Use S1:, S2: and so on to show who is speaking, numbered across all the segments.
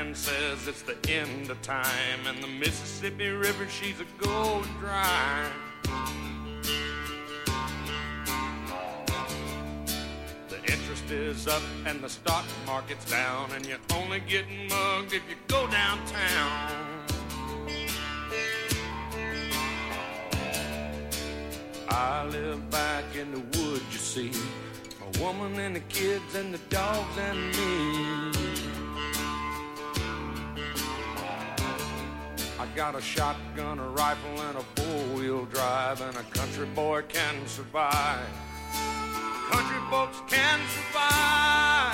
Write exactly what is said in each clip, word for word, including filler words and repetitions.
S1: man says it's the end of time, and the Mississippi River, she's a going dry. The interest is up and the stock market's down, and you're only getting mugged if you go downtown. I live back in the woods, you see, a woman and the kids and the dogs and me. I got a shotgun, a rifle, and a four-wheel drive, and a country boy can survive. Country folks can survive.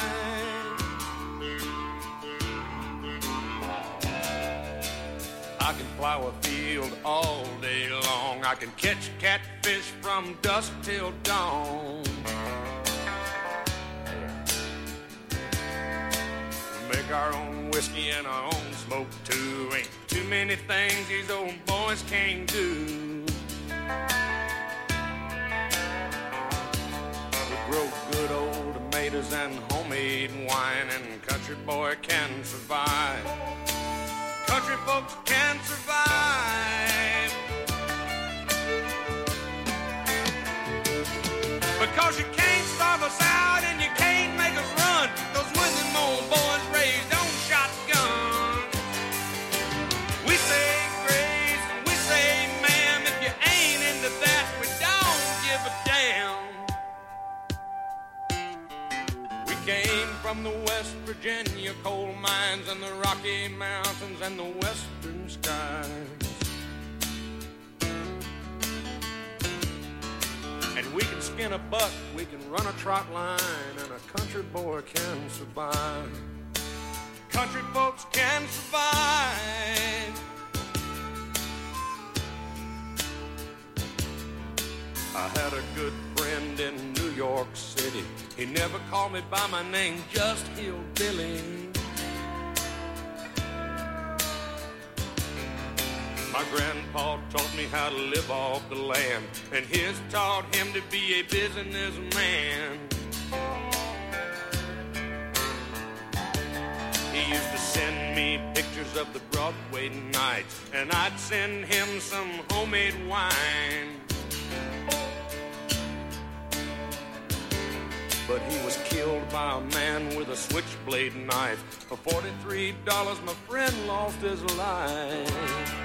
S1: I can plow a field all day long. I can catch catfish from dusk till dawn. Make our own whiskey and our own smoke too. Ain't too many things these old boys can't do. We grow good old tomatoes and homemade wine, and country boy can survive. Country folks can survive. Because you can't starve us out and you can't make us run. Those William old boys raised on shotgun. We say grace and we say ma'am. If you ain't into that, we don't give a damn. We came from the West Virginia coal mines and the Rocky Mountains and the western skies. And we can skin a buck, we can run a trot line, and a country boy can survive. Country folks can survive. I had a good friend in New York City. He never called me by my name, just Hillbilly. My grandpa taught me how to live off the land, and his taught him to be a businessman. He used to send me pictures of the Broadway nights, and I'd send him some homemade wine. But he was killed by a man with a switchblade knife. For forty-three dollars, my friend lost his life.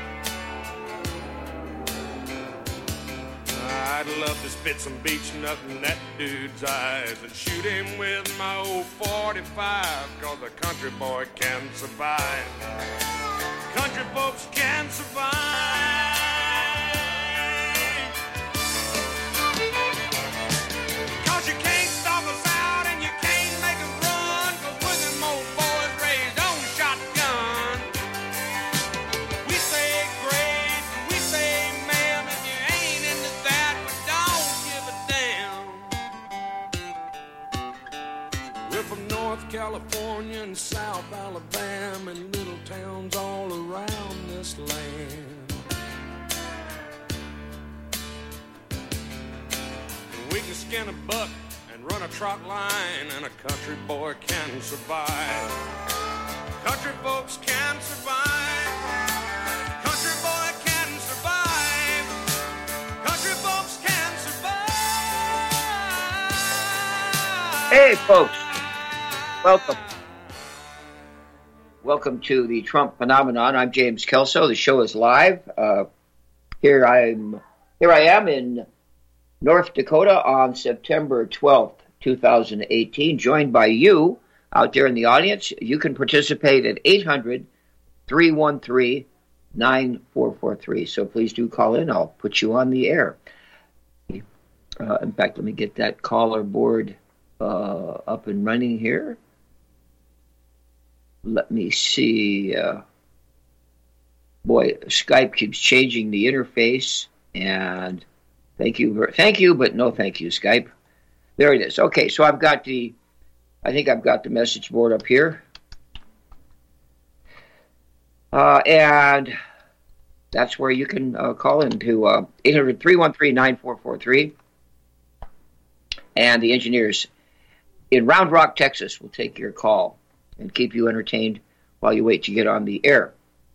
S1: I'd love to spit some beach nut in that dude's eyes and shoot him with my old forty-five, cause a country boy can survive. Country folks can survive. Cause you can't stop us out and you can't make us run, cause we're them old boys raised on shotgun. We say grace, we say ma'am, if you ain't into that, we don't give a damn. We're from North California and South Alabama and little towns all around this land. And we can skin a buck and run a trot line, and a country boy can survive. Country folks can survive. Country boy can survive. Country folks can survive.
S2: Hey, folks. Welcome. Welcome to the Trump Phenomenon. I'm James Kelso. The show is live. Uh, here I'm. Here I am in North Dakota on September twelfth, twenty eighteen, joined by you out there in the audience. You can participate at eight hundred, three one three, nine four four three. So please do call in. I'll put you on the air. Uh, in fact, let me get that caller board uh, up and running here. Let me see. Uh, boy, Skype keeps changing the interface, and thank you, thank you, but no thank you, Skype. There it is. Okay, so I've got the, I think I've got the message board up here. Uh, and that's where you can uh, call in to uh, eight hundred, three one three, nine four four three. And the engineers in Round Rock, Texas will take your call and keep you entertained while you wait to get on the air.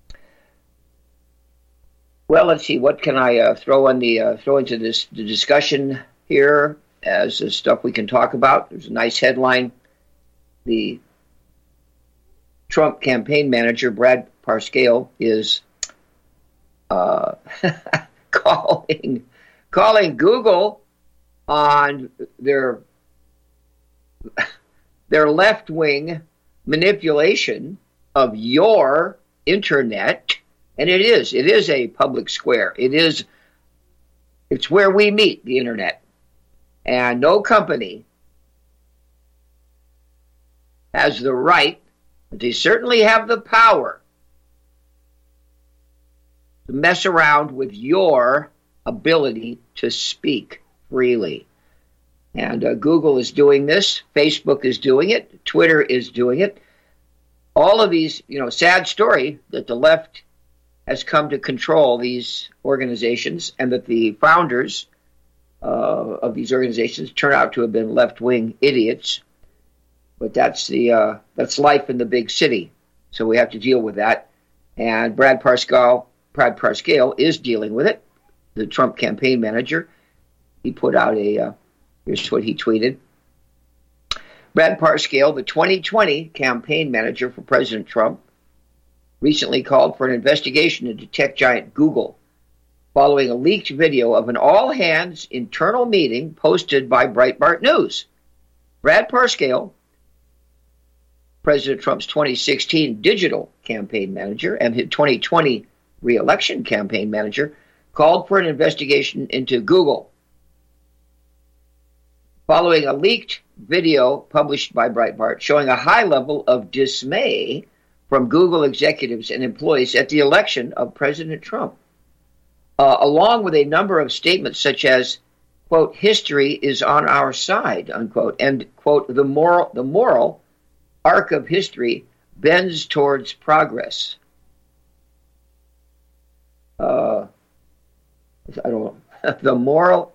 S2: Well, let's see. What can I uh, throw on the uh, throw into this the discussion here as uh, stuff we can talk about? There's a nice headline. The Trump campaign manager, Brad Parscale, is uh, calling calling Google on their their left-wing manipulation of your internet. And it is. It is a public square. It is. It's where we meet, the internet. And no company has the right, but they certainly have the power to mess around with your ability to speak freely. And uh, Google is doing this. Facebook is doing it. Twitter is doing it. All of these, you know, sad story that the left has come to control these organizations, and that the founders uh, of these organizations turn out to have been left-wing idiots. But that's the uh, that's life in the big city, so we have to deal with that. And Brad Parscale, Brad Parscale is dealing with it. The Trump campaign manager, he put out a uh, here's what he tweeted. Brad Parscale, the twenty twenty campaign manager for President Trump, recently called for an investigation into tech giant Google following a leaked video of an all-hands internal meeting posted by Breitbart News. Brad Parscale, President Trump's twenty sixteen digital campaign manager and his twenty twenty re-election campaign manager, called for an investigation into Google following a leaked video published by Breitbart showing a high level of dismay from Google executives and employees at the election of President Trump, uh, along with a number of statements such as, quote, history is on our side, unquote, and, quote, the moral, the moral arc of history bends towards progress. Uh, I don't know. The moral...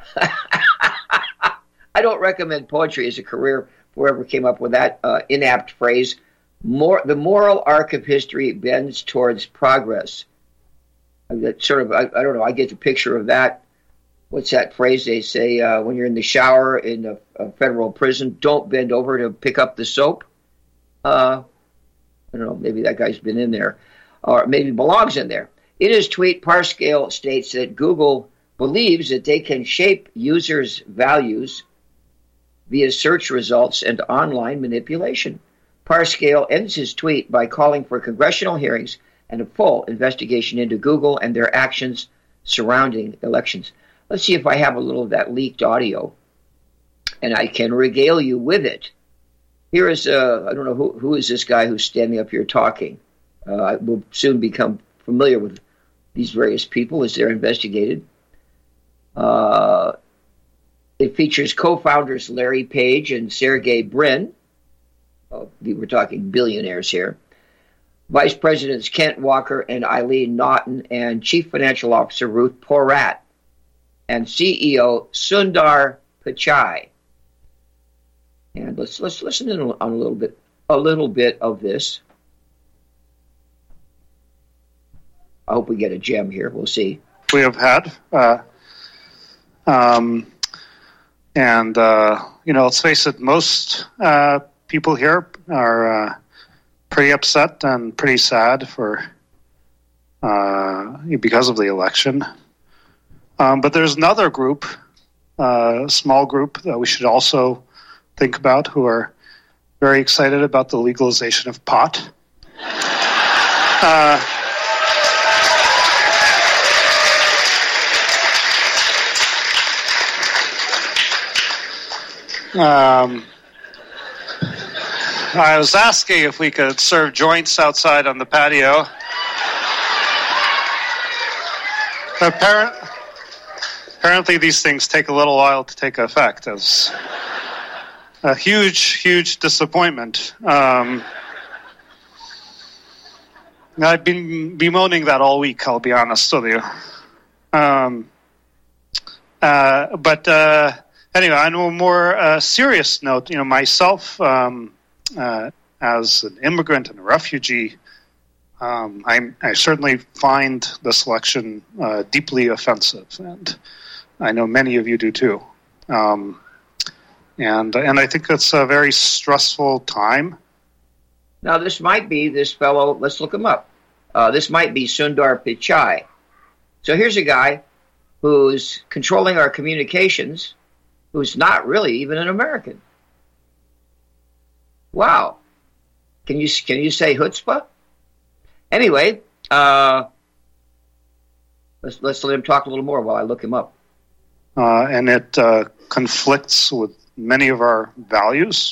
S2: I don't recommend poetry as a career. Whoever came up with that uh, inapt phrase. More, the moral arc of history bends towards progress. That sort of, I, I don't know, I get the picture of that. What's that phrase they say uh, when you're in the shower in a, a federal prison? Don't bend over to pick up the soap. Uh, I don't know, maybe that guy's been in there, or maybe belongs in there. In his tweet, Parscale states that Google believes that they can shape users' values via search results and online manipulation. Parscale ends his tweet by calling for congressional hearings and a full investigation into Google and their actions surrounding elections. Let's see if I have a little of that leaked audio, and I can regale you with it. Here is, uh, I don't know, who, who is this guy who's standing up here talking? Uh, I will soon become familiar with these various people as they're investigated. Uh, it features co-founders Larry Page and Sergey Brin. Oh, we're talking billionaires here. Vice Presidents Kent Walker and Eileen Naughton, and Chief Financial Officer Ruth Porat, and C E O Sundar Pichai. And let's let's listen in on a little bit a little bit of this. I hope we get a gem here. We'll see.
S3: We have had, uh, um, and uh, you know, let's face it, most uh, people here are uh, pretty upset and pretty sad for uh, because of the election. Um, but there's another group, uh, a small group that we should also think about, who are very excited about the legalization of pot. Uh, Um, I was asking if we could serve joints outside on the patio. Apparent, apparently these things take a little while to take effect. It's a huge, huge disappointment. Um, I've been bemoaning that all week, I'll be honest with you. Um, uh, but... Uh, Anyway, on a more uh, serious note, you know, myself, um, uh, as an immigrant and a refugee, um, I, I certainly find this election uh, deeply offensive, and I know many of you do too. Um, and and I think it's a very stressful time.
S2: Now, this might be this fellow. Let's look him up. Uh, this might be Sundar Pichai. So here's a guy who's controlling our communications, who's not really even an American. Wow. Can you can you say chutzpah? Anyway, uh, let's let's let him talk a little more while I look him up.
S3: Uh, and it uh, conflicts with many of our values.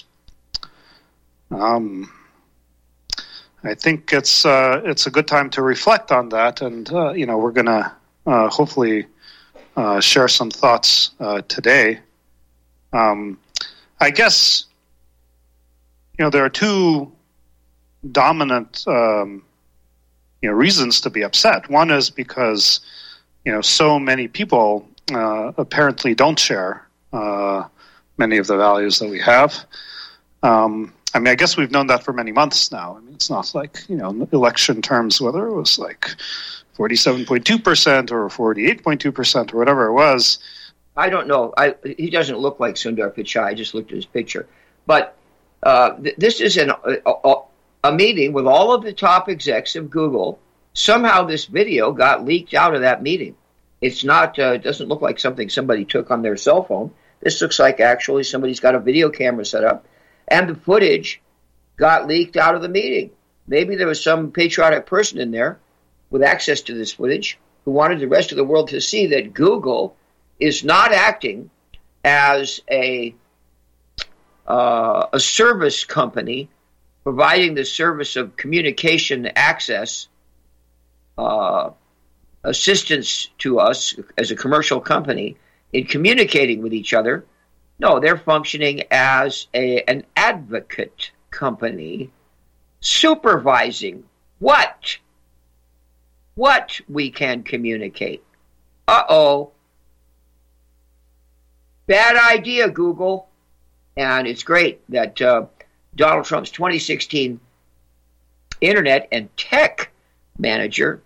S3: Um, I think it's uh, it's a good time to reflect on that, and uh, you know we're going to uh, hopefully uh, share some thoughts uh, today. Um, I guess you know there are two dominant um, you know reasons to be upset. One is because you know so many people uh, apparently don't share uh, many of the values that we have. Um, I mean, I guess we've known that for many months now. I mean, it's not like, you know, election terms, whether it was like forty-seven point two percent or forty-eight point two percent or whatever it was.
S2: I don't know. I, he doesn't look like Sundar Pichai. I just looked at his picture. But uh, th- this is an, a, a meeting with all of the top execs of Google. Somehow this video got leaked out of that meeting. It's not, uh, it doesn't look like something somebody took on their cell phone. This looks like actually somebody's got a video camera set up. And the footage got leaked out of the meeting. Maybe there was some patriotic person in there with access to this footage who wanted the rest of the world to see that Google is not acting as a uh, a service company providing the service of communication access uh, assistance to us as a commercial company in communicating with each other. No, they're functioning as a, an advocate company supervising what? What we can communicate. Uh-oh. Bad idea, Google. And it's great that uh, Donald Trump's twenty sixteen Internet and Tech Manager,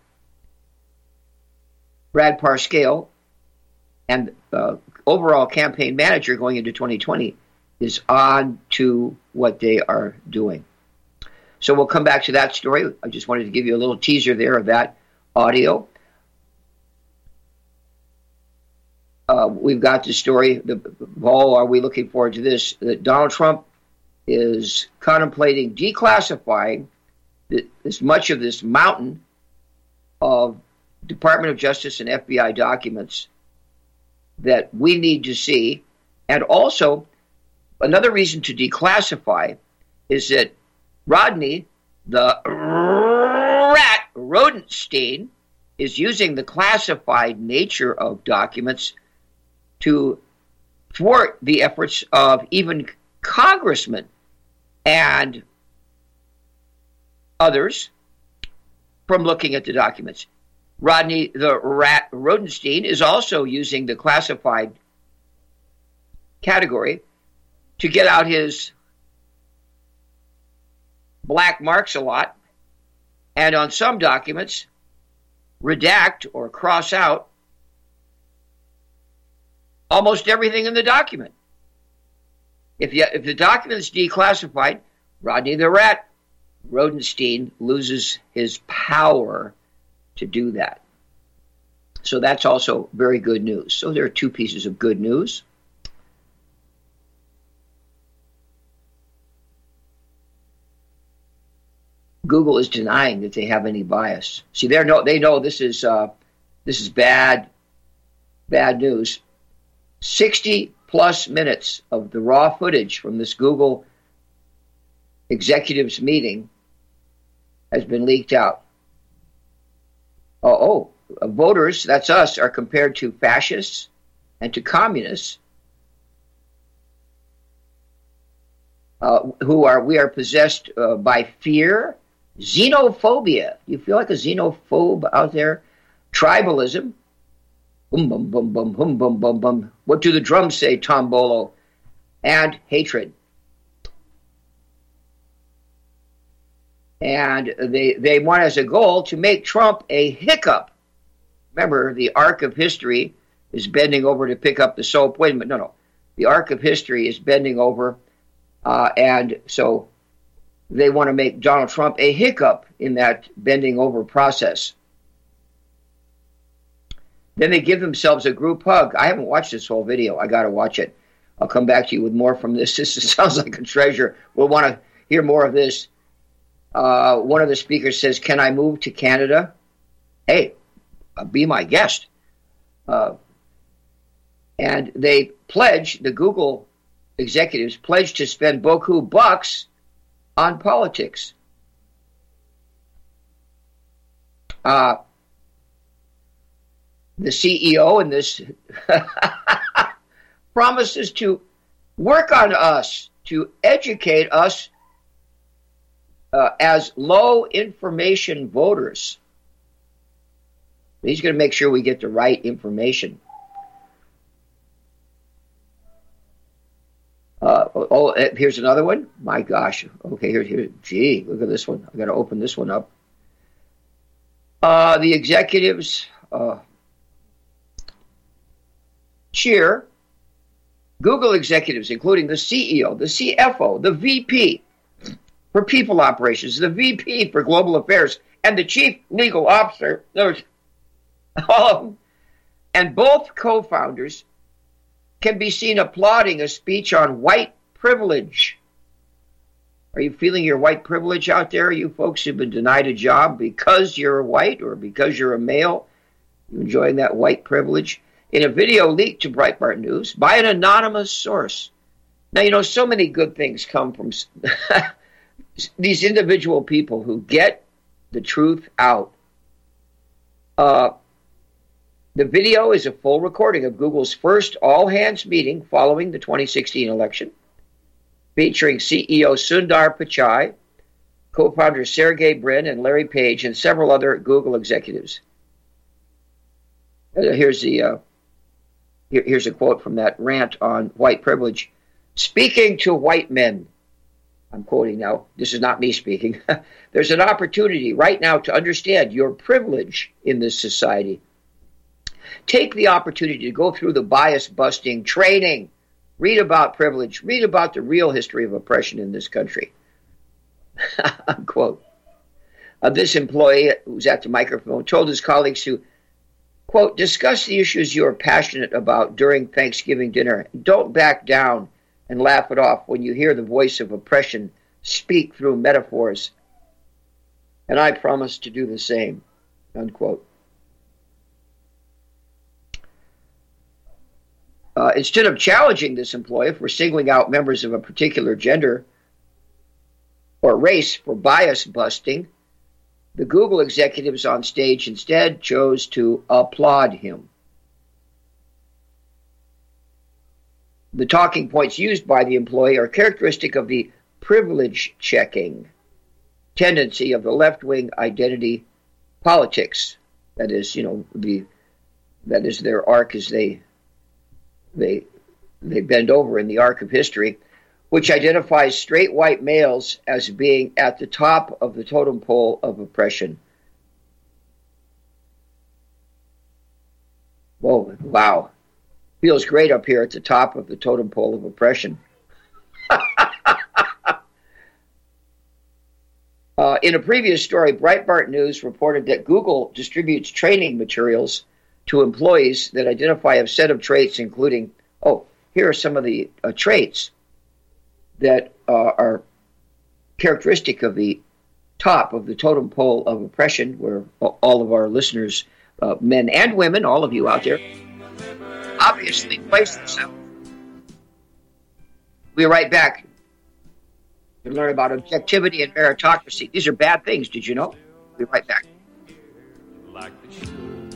S2: Brad Parscale, and uh, overall campaign manager going into twenty twenty is on to what they are doing. So we'll come back to that story. I just wanted to give you a little teaser there of that audio. Uh, we've got the story. The, Paul, are we looking forward to this? That Donald Trump is contemplating declassifying the, as much of this mountain of Department of Justice and F B I documents that we need to see. And also, another reason to declassify is that Rodney, the rat Rodenstein, is using the classified nature of documents to thwart the efforts of even congressmen and others from looking at the documents. Rodney the Rat Rodenstein is also using the classified category to get out his black marks a lot, and on some documents, redact or cross out almost everything in the document. If, you, if the document is declassified, Rodney the Rat Rodenstein loses his power to do that. So that's also very good news. So there are two pieces of good news. Google is denying that they have any bias. See, they know they know this is uh, this is bad, bad news. Sixty plus minutes of the raw footage from this Google executives meeting has been leaked out. Oh, oh, voters, that's us, are compared to fascists and to communists uh, who are, we are possessed uh, by fear, xenophobia. You feel like a xenophobe out there? Tribalism. Boom, boom, boom, boom, boom, boom, boom, boom. What do the drums say, Tom Bolo? And hatred. And they, they want as a goal to make Trump a hiccup. Remember, the arc of history is bending over to pick up the soap. Wait a minute, no, no. The arc of history is bending over, uh, and so they want to make Donald Trump a hiccup in that bending over process. Then they give themselves a group hug. I haven't watched this whole video. I got to watch it. I'll come back to you with more from this. This sounds like a treasure. We'll want to hear more of this. Uh, one of the speakers says, "Can I move to Canada?" Hey, uh, be my guest. Uh, and they pledge, the Google executives pledge to spend beaucoup bucks on politics. Uh, the C E O in this promises to work on us, to educate us uh, as low information voters. He's going to make sure we get the right information. Uh, oh, here's another one. My gosh. Okay, here, here. Gee, look at this one. I got to open this one up. Uh, the executives uh, cheer Google executives, including the C E O, the C F O, the V P for people operations, the V P for global affairs, and the chief legal officer. Those, all of them, and both co-founders can be seen applauding a speech on white privilege. Are you feeling your white privilege out there, you folks who've been denied a job because you're white or because you're a male? You enjoying that white privilege? In a video leaked to Breitbart News by an anonymous source. Now, you know, so many good things come from these individual people who get the truth out. Uh, the video is a full recording of Google's first all-hands meeting following the twenty sixteen election, featuring C E O Sundar Pichai, co-founders Sergey Brin and Larry Page, and several other Google executives. Uh, here's the uh, here, here's a quote from that rant on white privilege. Speaking to white men, I'm quoting now, this is not me speaking, there's an opportunity right now to understand your privilege in this society. Take the opportunity to go through the bias-busting training. Read about privilege. Read about the real history of oppression in this country. Unquote. Uh, this employee who was at the microphone told his colleagues to, quote, discuss the issues you are passionate about during Thanksgiving dinner. Don't back down and laugh it off when you hear the voice of oppression speak through metaphors. And I promise to do the same, unquote. Uh, instead of challenging this employee for singling out members of a particular gender or race for bias busting, the Google executives on stage instead chose to applaud him. The talking points used by the employee are characteristic of the privilege checking tendency of the left-wing identity politics. That is, you know, the that is their arc as they They they bend over in the arc of history, which identifies straight white males as being at the top of the totem pole of oppression. Whoa, wow. Feels great up here at the top of the totem pole of oppression. uh, in a previous story, Breitbart News reported that Google distributes training materials to employees that identify a set of traits, including, oh, here are some of the uh, traits that uh, are characteristic of the top of the totem pole of oppression, where all of our listeners, uh, men and women, all of you out there, obviously place themselves. We'll be right back to learn about objectivity and meritocracy. These are bad things, did you know? We'll be right back.
S1: Like they should.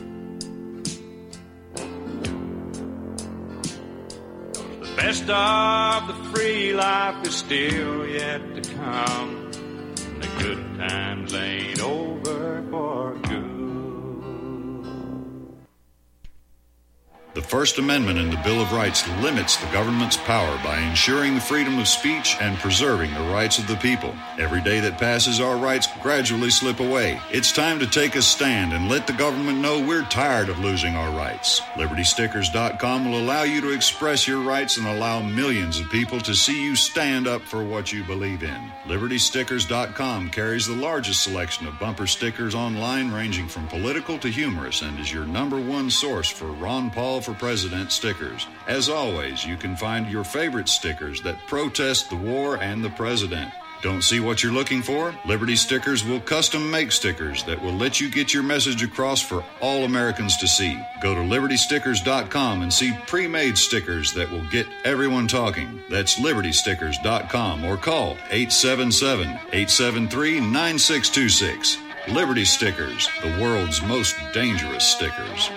S1: The best of the free life is still yet to come. The good times ain't over for good.
S4: The First Amendment in the Bill of Rights limits the government's power by ensuring the freedom of speech and preserving the rights of the people. Every day that passes, our rights gradually slip away. It's time to take a stand and let the government know we're tired of losing our rights. Liberty Stickers dot com will allow you to express your rights and allow millions of people to see you stand up for what you believe in. Liberty Stickers dot com carries the largest selection of bumper stickers online, ranging from political to humorous, and is your number one source for Ron Paul for President stickers. As always, you can find your favorite stickers that protest the war and the president. Don't see what you're looking for? Liberty Stickers will custom make stickers that will let you get your message across for all Americans to see. Go to Liberty Stickers dot com and see pre-made stickers that will get everyone talking. That's Liberty Stickers dot com, or call eight seven seven, eight seven three, nine six two six. Liberty Stickers, the world's most dangerous stickers.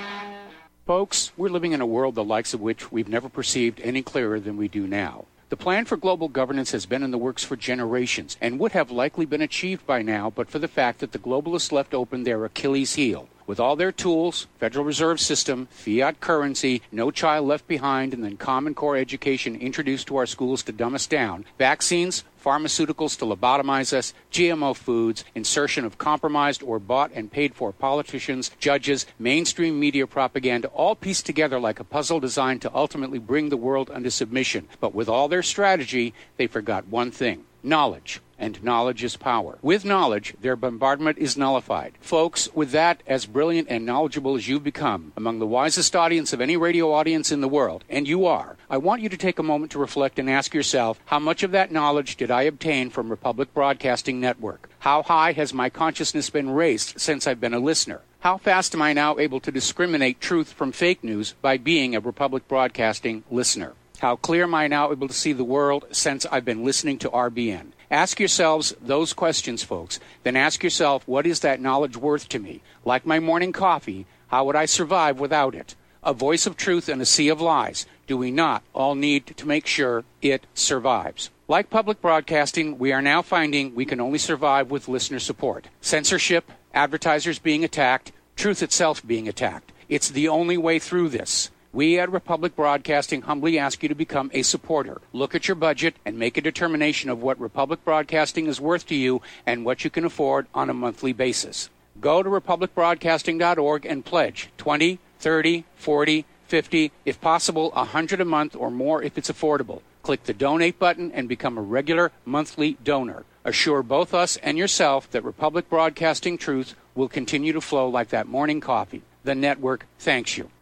S5: Folks, we're living in a world the likes of which we've never perceived any clearer than we do now. The plan for global governance has been in the works for generations and would have likely been achieved by now but for the fact that the globalists left open their Achilles heel. With all their tools, Federal Reserve System, fiat currency, no child left behind, and then Common Core education introduced to our schools to dumb us down, vaccines, pharmaceuticals to lobotomize us, G M O foods, insertion of compromised or bought and paid for politicians, judges, mainstream media propaganda, all pieced together like a puzzle designed to ultimately bring the world under submission. But with all their strategy, they forgot one thing: knowledge. And knowledge is power. With knowledge, their bombardment is nullified. Folks, with that, as brilliant and knowledgeable as you've become, among the wisest audience of any radio audience in the world, and you are, I want you to take a moment to reflect and ask yourself, how much of that knowledge did I obtain from Republic Broadcasting Network? How high has my consciousness been raised since I've been a listener? How fast am I now able to discriminate truth from fake news by being a Republic Broadcasting listener? How clear am I now able to see the world since I've been listening to R B N? Ask yourselves those questions, folks. Then ask yourself, what is that knowledge worth to me? Like my morning coffee, how would I survive without it? A voice of truth in a sea of lies. Do we not all need to make sure it survives? Like public broadcasting, we are now finding we can only survive with listener support. Censorship, advertisers being attacked, truth itself being attacked. It's the only way through this. We at Republic Broadcasting humbly ask you to become a supporter. Look at your budget and make a determination of what Republic Broadcasting is worth to you and what you can afford on a monthly basis. Go to republic broadcasting dot org and pledge twenty, thirty, forty, fifty, if possible, one hundred a month or more if it's affordable. Click the donate button and become a regular monthly donor. Assure both us and yourself that Republic Broadcasting truth will continue to flow like that morning coffee. The network thanks you.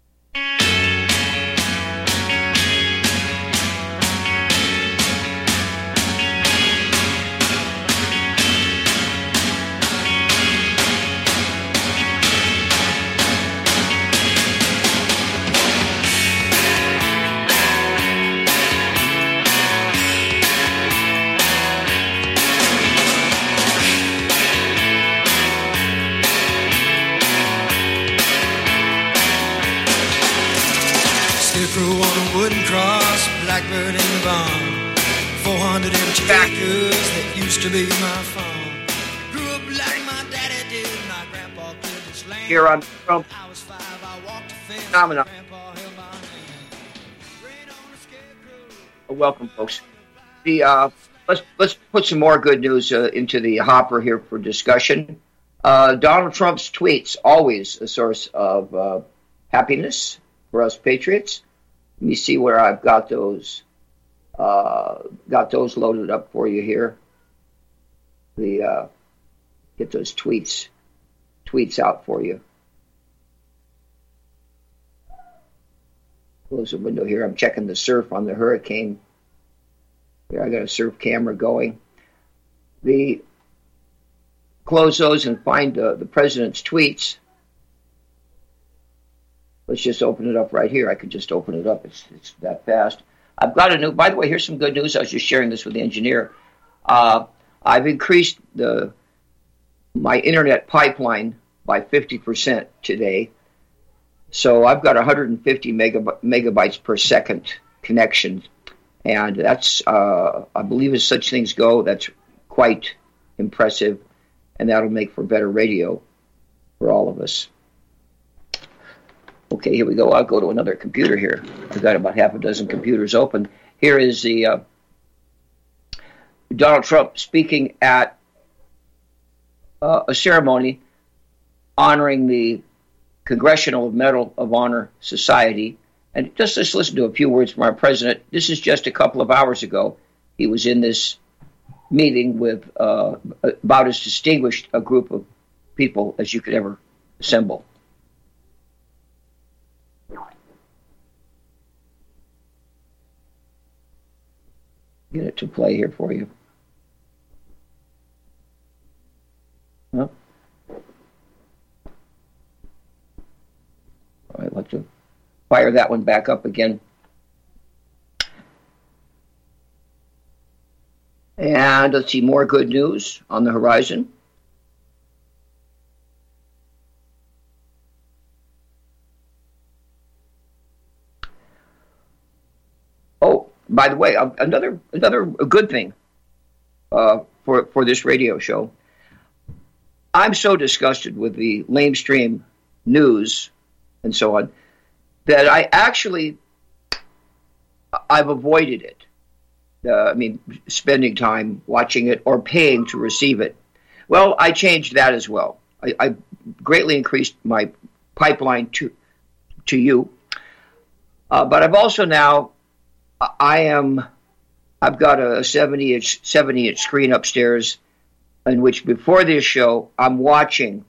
S6: Blackbird in the barn, four hundred empty acres that used to be my farm. Grew up like my daddy did, my grandpa cleared this land.
S2: Here on Trump
S6: I was five, I walked the fence,
S2: Phenomenon.
S6: grandpa held my hand. Rain on the scarecrow.
S2: Welcome, folks. The uh, let's let's put some more good news uh, into the hopper here for discussion. Uh, Donald Trump's tweets, always a source of uh, happiness for us patriots. Let me see where I've got those uh, got those loaded up for you here. The uh, get those tweets tweets out for you. Close the window here. I'm checking the surf on the hurricane. Here, I got a surf camera going. The close those and find uh, the president's tweets. Let's just open it up right here. I could just open it up. It's it's that fast. I've got a new. By the way, here's some good news. I was just sharing this with the engineer. Uh, I've increased the my internet pipeline by fifty percent today. So I've got one hundred fifty megab- megabytes per second connection, and that's uh, I believe as such things go, that's quite impressive, and that'll make for better radio for all of us. Okay. Okay, here we go. I'll go to another computer here. I've got about half a dozen computers open. Here is the uh, Donald Trump speaking at uh, a ceremony honoring the Congressional Medal of Honor Society. And just let's listen to a few words from our president. This is just a couple of hours ago. He was in this meeting with uh, about as distinguished a group of people as you could ever assemble. Get it to play here for you. Huh? All right, let's fire that one back up again. And let's see, more good news on the horizon. Oh, by the way, another another good thing uh, for for this radio show. I'm so disgusted with the lamestream news and so on that I actually I've avoided it. Uh, I mean, spending time watching it or paying to receive it. Well, I changed that as well. I, I greatly increased my pipeline to to you, uh, but I've also now I am I've got a seventy inch seventy inch screen upstairs, in which before this show I'm watching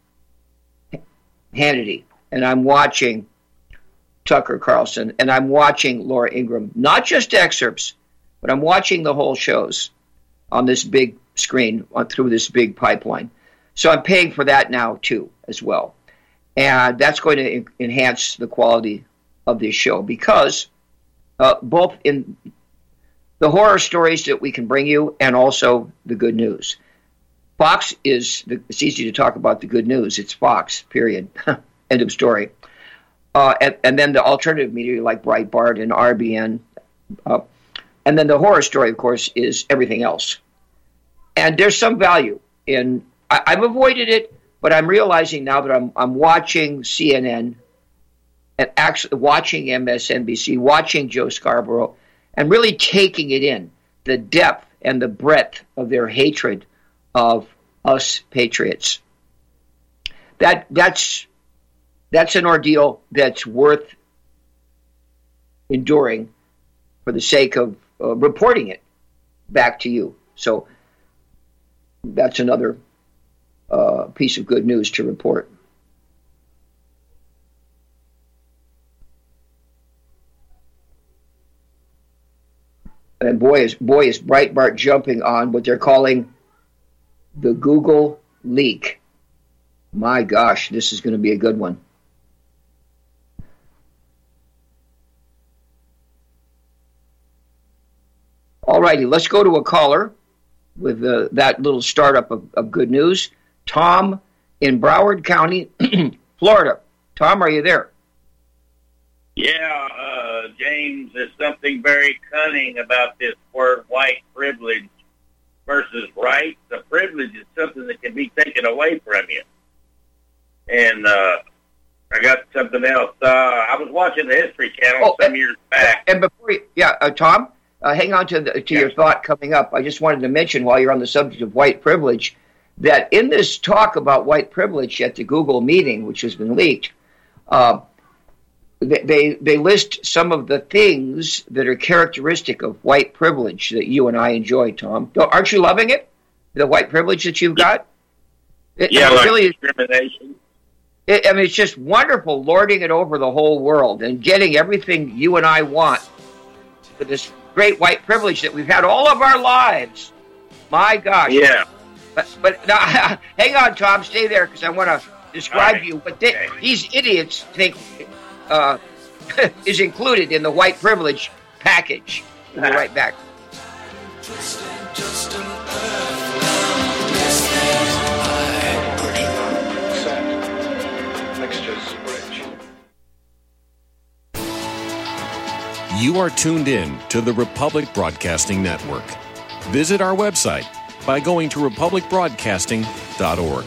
S2: Hannity and I'm watching Tucker Carlson and I'm watching Laura Ingraham, not just excerpts, but I'm watching the whole shows on this big screen on, through this big pipeline. So I'm paying for that now, too, as well. And that's going to en- enhance the quality of this show because uh, both in the horror stories that we can bring you and also the good news. Fox is, the, it's easy to talk about the good news. It's Fox, period. End of story. Uh, and, and then the alternative media like Breitbart and R B N. Uh, and then the horror story, of course, is everything else. And there's some value in, I, I've avoided it, but I'm realizing now that I'm I'm watching C N N and actually watching M S N B C, watching Joe Scarborough, and really taking it in, the depth and the breadth of their hatred of us patriots. That that's that's an ordeal that's worth enduring for the sake of uh, reporting it back to you. So that's another uh, piece of good news to report. And boy is boy is Breitbart jumping on what they're calling the Google leak. My gosh, this is going to be a good one. All righty, let's go to a caller with uh, that little startup of, of good news. Tom in Broward County, Florida. Tom, are you there?
S7: Yeah, uh, James, there's something very cunning about this word white privilege versus right. The privilege is something that can be taken away from you. And uh, I got something else. Uh, I was watching the History Channel
S2: oh,
S7: some
S2: and,
S7: years back.
S2: And before you, yeah, uh, Tom, uh, hang on to, the, to yeah. your thought coming up. I just wanted to mention while you're on the subject of white privilege that in this talk about white privilege at the Google meeting, which has been leaked, uh, they, they they list some of the things that are characteristic of white privilege that you and I enjoy, Tom. Aren't you loving it? The white privilege that you've got? It,
S7: yeah,
S2: it
S7: like
S2: really
S7: discrimination.
S2: It, I mean, it's just wonderful lording it over the whole world and getting everything you and I want for this great white privilege that we've had all of our lives. My gosh.
S7: Yeah.
S2: But, but now, hang on, Tom. Stay there because I want to describe
S7: right.
S2: you. But they, okay. these idiots think uh, is included in the white privilege package. We'll be right back.
S8: You are tuned in to the Republic Broadcasting Network. Visit our website by going to republic broadcasting dot org.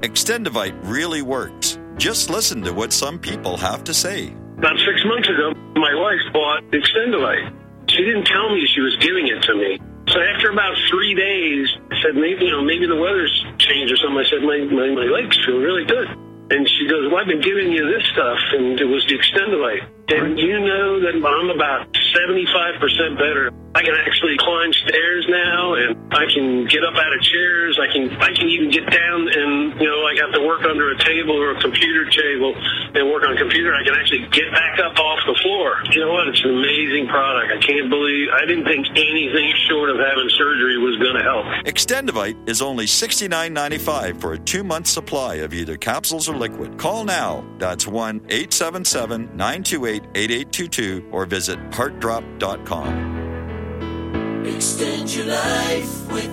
S9: Extendivite really works. Just listen to what some people have to say.
S10: About six months ago, my wife bought Extendivite. She didn't tell me she was giving it to me. So after about three days, I said, maybe, you know, maybe the weather's changed or something. I said, my, my, my legs feel really good. And she goes, well, I've been giving you this stuff, and it was the Extendivite. And you know that I'm about seventy-five percent better. I can actually climb stairs now, and I can get up out of chairs. I can I can even get down and, you know, like have to work under a table or a computer table and work on a computer. I can actually get back up off the floor. You know what? It's an amazing product. I can't believe, I didn't think anything short of having surgery was going to help.
S9: Extendivite is only sixty-nine dollars and ninety-five cents for a two-month supply of either capsules or liquid. Call now. That's one eight seven seven, nine two eight, eight eight two two or visit heart drop dot com.
S6: Extend your life with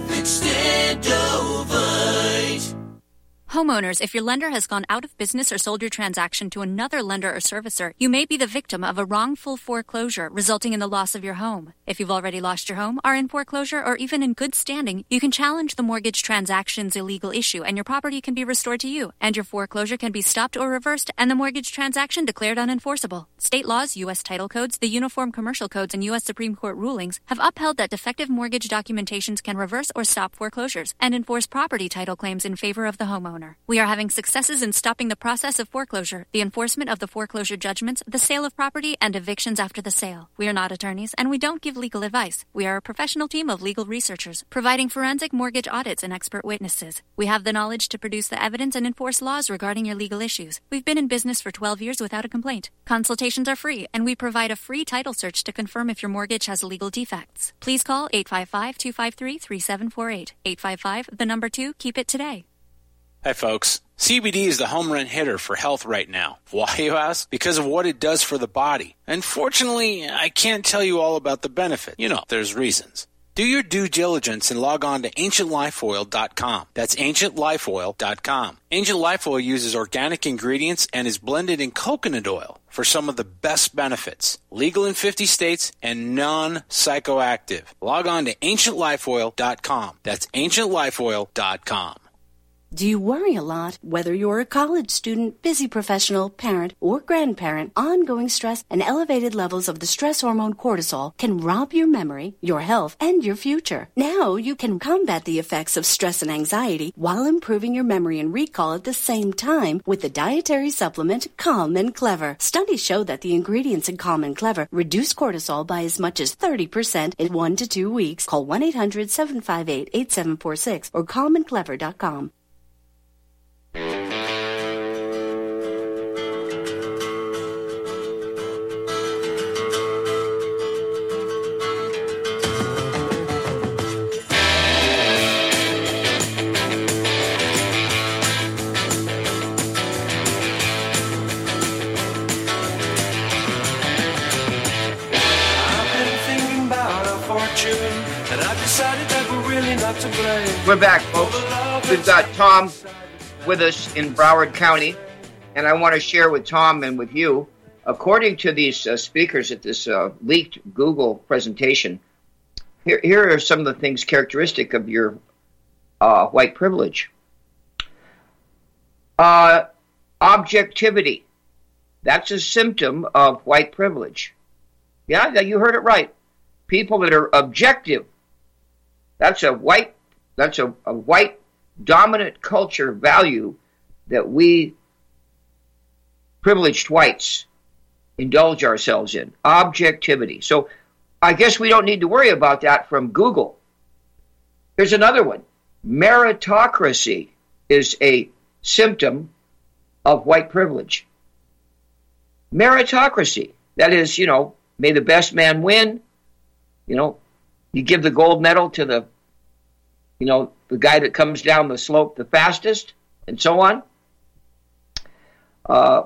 S6: Extendovite.
S11: Homeowners, if your lender has gone out of business or sold your transaction to another lender or servicer, you may be the victim of a wrongful foreclosure resulting in the loss of your home. If you've already lost your home, are in foreclosure, or even in good standing, you can challenge the mortgage transaction's illegal issue and your property can be restored to you, and your foreclosure can be stopped or reversed and the mortgage transaction declared unenforceable. State laws, U S title codes, the Uniform Commercial Codes, and U S Supreme Court rulings have upheld that defective mortgage documentations can reverse or stop foreclosures and enforce property title claims in favor of the homeowner. We are having successes in stopping the process of foreclosure, the enforcement of the foreclosure judgments, the sale of property, and evictions after the sale. We are not attorneys, and we don't give legal advice. We are a professional team of legal researchers, providing forensic mortgage audits and expert witnesses. We have the knowledge to produce the evidence and enforce laws regarding your legal issues. We've been in business for twelve years without a complaint. Consultations are free, and we provide a free title search to confirm if your mortgage has legal defects. Please call eight five five, two five three, three seven four eight. eight five five, the number two, keep it today.
S12: Hi, folks. C B D is the home run hitter for health right now. Why, you ask? Because of what it does for the body. Unfortunately, I can't tell you all about the benefit. You know, there's reasons. Do your due diligence and log on to ancient life oil dot com. That's ancient life oil dot com. Ancient Life Oil uses organic ingredients and is blended in coconut oil for some of the best benefits. Legal in fifty states and non-psychoactive. Log on to ancient life oil dot com. That's ancient life oil dot com.
S13: Do you worry a lot? Whether you're a college student, busy professional, parent, or grandparent, ongoing stress and elevated levels of the stress hormone cortisol can rob your memory, your health, and your future. Now you can combat the effects of stress and anxiety while improving your memory and recall at the same time with the dietary supplement Calm and Clever. Studies show that the ingredients in Calm and Clever reduce cortisol by as much as thirty percent in one to two weeks. Call one eight hundred, seven five eight, eight seven four six or calm and clever dot com.
S2: We're back, folks. We've got Tom with us in Broward County, and I want to share with Tom and with you, according to these uh, speakers at this uh, leaked Google presentation, here, here are some of the things characteristic of your uh, white privilege. Uh, objectivity. That's a symptom of white privilege. Yeah, you heard it right. People that are objective. That's a white, that's a, a white dominant culture value that we privileged whites indulge ourselves in. Objectivity. So I guess we don't need to worry about that from Google. Here's another one. Meritocracy is a symptom of white privilege. Meritocracy. That is, you know, may the best man win. You know, you give the gold medal to the, you know, the guy that comes down the slope the fastest, and so on. Uh,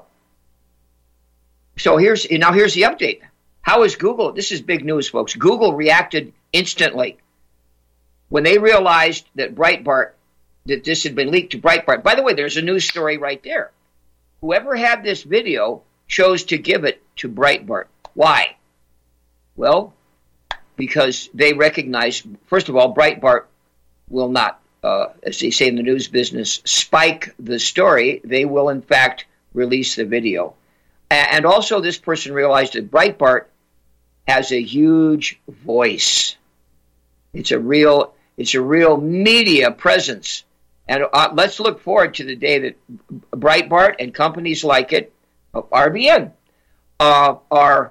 S2: so here's now here's the update. How is Google? This is big news, folks. Google reacted instantly when they realized that Breitbart, that this had been leaked to Breitbart. By the way, there's a news story right there. Whoever had this video chose to give it to Breitbart. Why? Well, because they recognize, first of all, Breitbart will not uh, as they say in the news business, spike the story, they will in fact release the video. And also this person realized that Breitbart has a huge voice. It's a real, it's a real media presence. And uh, let's look forward to the day that Breitbart and companies like it, R B N, uh, are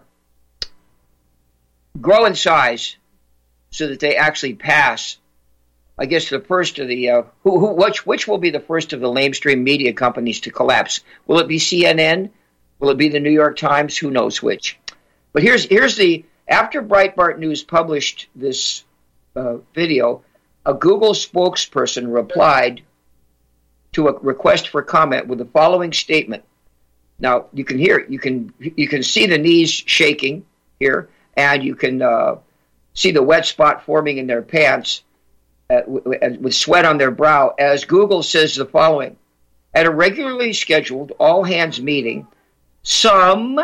S2: grow in size so that they actually pass, I guess, the first of the, uh, who, who, which, which will be the first of the lamestream media companies to collapse? Will it be C N N? Will it be the New York Times? Who knows which? But here's, here's the, after Breitbart News published this uh, video, a Google spokesperson replied to a request for comment with the following statement. Now, you can hear, you can, you can see the knees shaking here, and you can uh, see the wet spot forming in their pants uh, w- with sweat on their brow, as Google says the following. At a regularly scheduled all-hands meeting, some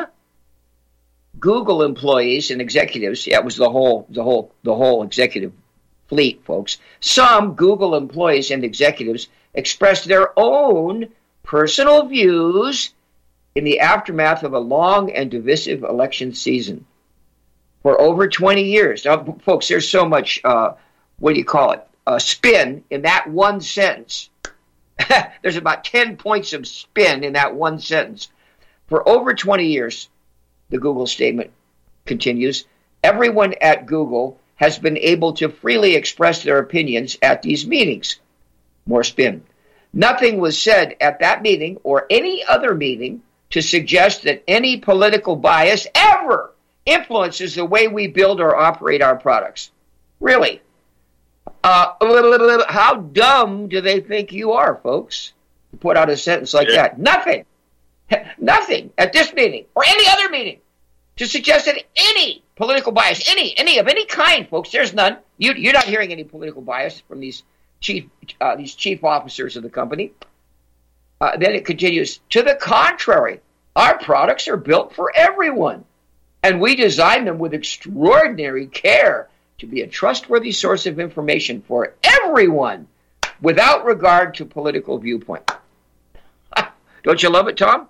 S2: Google employees and executives, yeah, it was the whole, the whole, the whole executive fleet, folks. Some Google employees and executives expressed their own personal views in the aftermath of a long and divisive election season. For over twenty years. Now, folks, there's so much, uh, what do you call it, uh, spin in that one sentence. There's about ten points of spin in that one sentence. For over twenty years, the Google statement continues, everyone at Google has been able to freely express their opinions at these meetings. More spin. Nothing was said at that meeting or any other meeting to suggest that any political bias ever influences the way we build or operate our products. Really? Uh, how dumb do they think you are, folks, to put out a sentence like
S7: Yeah.
S2: that? Nothing. Nothing at this meeting or any other meeting to suggest that any political bias, any, any of any kind, folks, there's none. You, you're not hearing any political bias from these chief, uh, these chief officers of the company. Uh, then it continues, to the contrary, our products are built for everyone, and we design them with extraordinary care to be a trustworthy source of information for everyone without regard to political viewpoint. Don't you love it, Tom?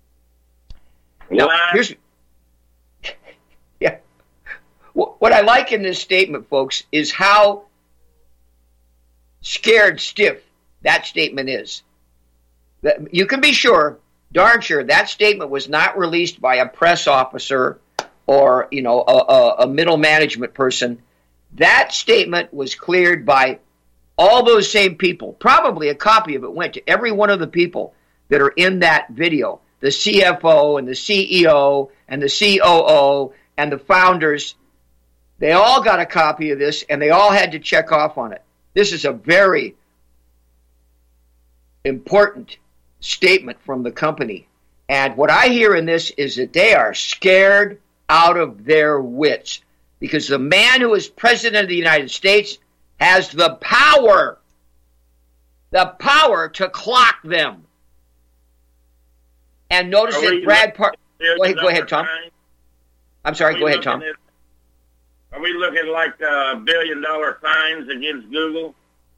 S2: Now, here's, yeah. What I like in this statement, folks, is how scared stiff that statement is. You can be sure, darn sure, that statement was not released by a press officer or, you know, a, a, a middle management person. That statement was cleared by all those same people. Probably a copy of it went to every one of the people that are in that video. The C F O and the C E O and the C O O and the founders, they all got a copy of this and they all had to check off on it. This is a very important statement from the company. And what I hear in this is that they are scared out of their wits because the man who is president of the United States has the power, the power to clock them. And notice
S7: Are
S2: that
S7: we
S2: Brad Park.
S7: looking-
S2: Go ahead, go ahead, Tom. I'm sorry,
S7: Are
S2: go
S7: we
S2: ahead, Tom.
S7: looking at- Are we looking like uh, billion dollar fines against Google?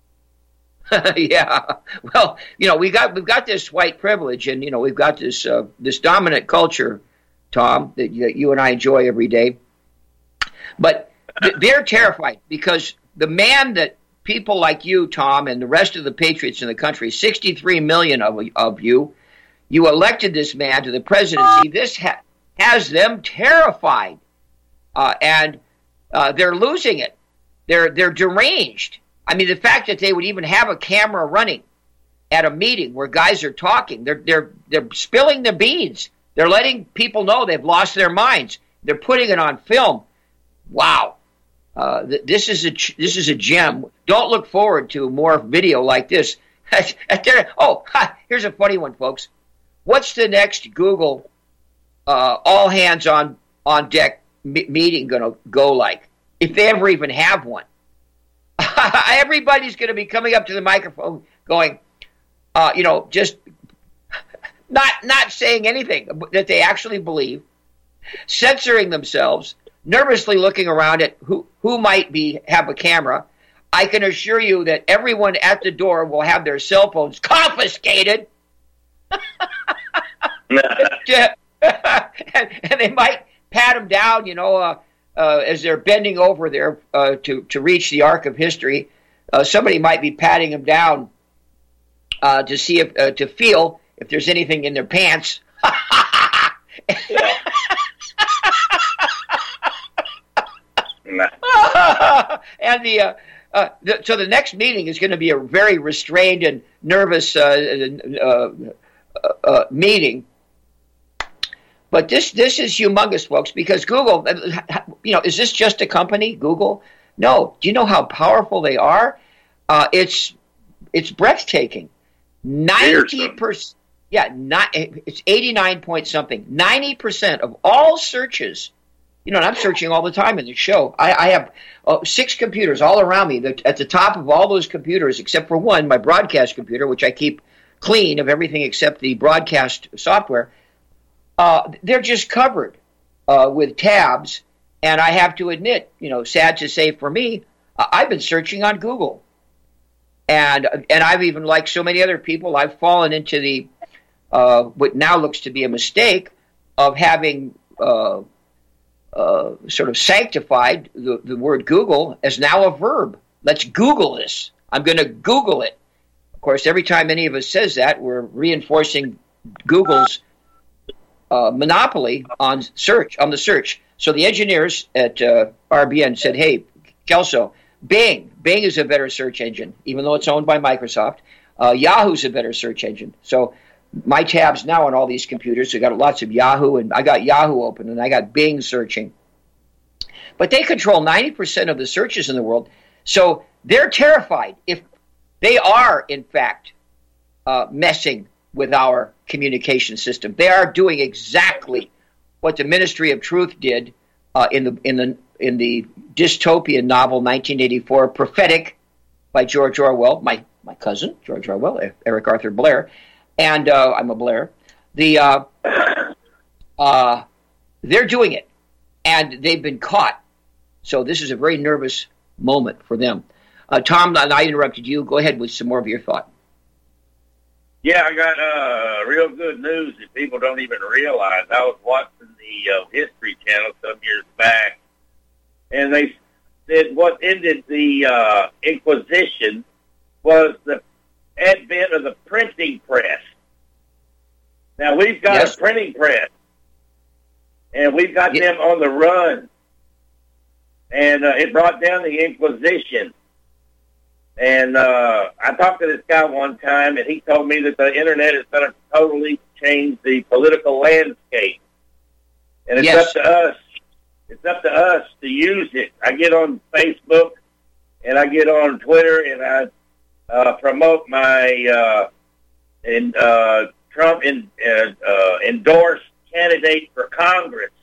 S2: Yeah. Well, you know, we got we've got this white privilege, and you know, we've got this uh, this dominant culture, Tom, that, that you and I enjoy every day. But th- they're terrified because the man that people like you, Tom, and the rest of the patriots in the country, sixty-three million of of you, you elected this man to the presidency. This ha- has them terrified, uh, and uh, they're losing it. They're they're deranged. I mean, the fact that they would even have a camera running at a meeting where guys are talking, they're they're they're spilling the beans. They're letting people know they've lost their minds. They're putting it on film. Wow, uh, th- this is a ch- this is a gem. Don't look forward to more video like this. Oh, ha, here's a funny one, folks. What's the next Google uh, all hands on on deck m- meeting going to go like, if they ever even have one? Everybody's going to be coming up to the microphone going, uh, you know, just not not saying anything that they actually believe, censoring themselves, nervously looking around at who, who might be have a camera. I can assure you that everyone at the door will have their cell phones confiscated. and, and they might pat them down, you know, uh, uh, as they're bending over there uh, to, to reach the Ark of History. Uh, somebody might be patting them down uh, to see if, uh, to feel if there's anything in their pants. and the, uh, uh, the so the next meeting is going to be a very restrained and nervous uh, uh, uh, uh, meeting. But this this is humongous, folks, because Google, you know, is this just a company, Google? No. Do you know how powerful they are? Uh, it's it's breathtaking. Ninety percent, yeah, not it's eighty nine point something. Ninety percent of all searches. You know, and I'm searching all the time in the show. I, I have uh, six computers all around me. That at the top of all those computers, except for one, my broadcast computer, which I keep clean of everything except the broadcast software. Uh, they're just covered uh, with tabs, and I have to admit, you know, sad to say for me, uh, I've been searching on Google, and and I've even, like so many other people, I've fallen into the uh, what now looks to be a mistake of having uh, uh, sort of sanctified the, the word Google as now a verb. Let's Google this. I'm going to Google it. Of course, every time any of us says that, we're reinforcing Google's Uh, monopoly on search, on the search. So the engineers at uh, R B N said, hey, Kelso, Bing, Bing is a better search engine, even though it's owned by Microsoft. Uh, Yahoo's a better search engine. So my tabs now on all these computers, I got lots of Yahoo, and I got Yahoo open, and I got Bing searching. But they control ninety percent of the searches in the world. So they're terrified if they are, in fact, uh, messing with our communication system. They are doing exactly what the Ministry of Truth did uh, in the in the in the dystopian novel nineteen eighty-four, Prophetic, by George Orwell, my my cousin George Orwell, Eric Arthur Blair, and uh, I'm a Blair. The uh, uh, they're doing it, and they've been caught. So this is a very nervous moment for them. Uh, Tom, I interrupted you. Go ahead with some more of your thought.
S7: Yeah, I got uh, real good news that people don't even realize. I was watching the uh, History Channel some years back, and they said what ended the uh, Inquisition was the advent of the printing press. Now, we've got yes. a printing press, and we've got yes. them on the run, and uh, it brought down the Inquisition. And uh, I talked to this guy one time, and he told me that the Internet is going to totally change the political landscape. And it's yes. up to us. It's up to us to use it. I get on Facebook, and I get on Twitter, and I uh, promote my uh, in, uh, Trump in, uh, uh, endorsed candidate for Congress.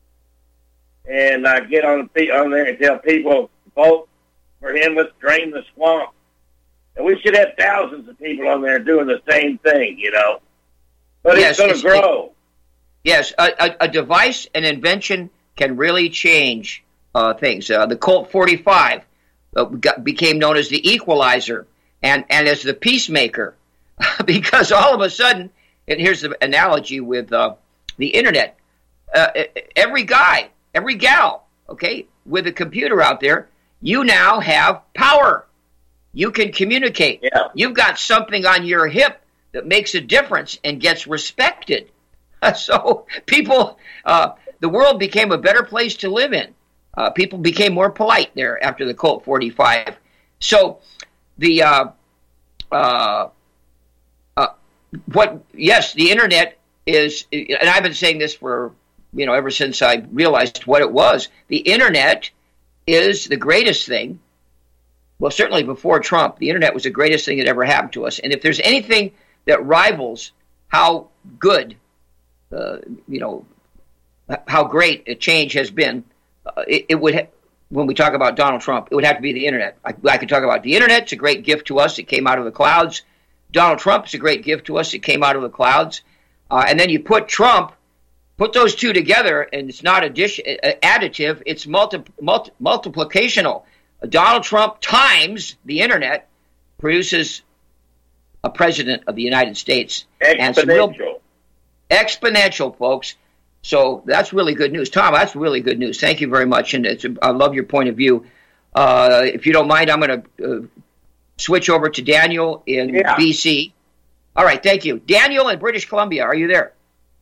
S7: And I get on, on there and tell people, vote for him, let's drain the swamp. And we should have thousands of people on there doing the same thing, you know. But yes, it's going to grow. It,
S2: yes, a, a, a device, an invention can really change uh, things. Uh, the Colt forty-five uh, got, became known as the equalizer and, and as the peacemaker because all of a sudden, and here's the analogy with uh, the Internet, uh, every guy, every gal, okay, with a computer out there, you now have power. You can communicate.
S7: Yeah.
S2: You've got something on your hip that makes a difference and gets respected. So people, uh, the world became a better place to live in. Uh, people became more polite there after the Colt forty-five. So the uh, uh, uh, what? Yes, the Internet is, and I've been saying this for you know ever since I realized what it was. The Internet is the greatest thing. Well, certainly before Trump, the Internet was the greatest thing that ever happened to us. And if there's anything that rivals how good, uh, you know, how great a change has been, uh, it, it would, ha- when we talk about Donald Trump, it would have to be the Internet. I, I could talk about the Internet. It's a great gift to us. It came out of the clouds. Donald Trump is a great gift to us. It came out of the clouds. Uh, and then you put Trump, put those two together, and it's not addition, additive. It's multi, multi, multiplicational. Donald Trump times the internet produces a president of the United States.
S7: Exponential.
S2: And some real, exponential, folks. So that's really good news. Tom, that's really good news. Thank you very much. And it's, I love your point of view. Uh, if you don't mind, I'm going to uh, switch over to Daniel in
S7: yeah.
S2: B C. All right, thank you. Daniel in British Columbia, are you there?